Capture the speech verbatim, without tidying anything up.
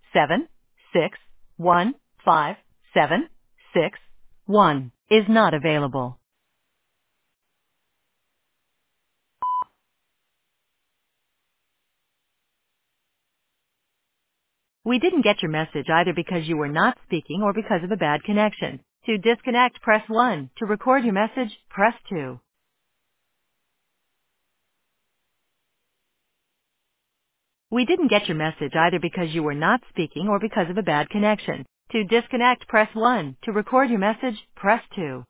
seven six one five seven six one is not available. We didn't get your message either because you were not speaking or because of a bad connection. To disconnect, press one. To record your message, press two. We didn't get your message either because you were not speaking or because of a bad connection. To disconnect, press one. To record your message, press two.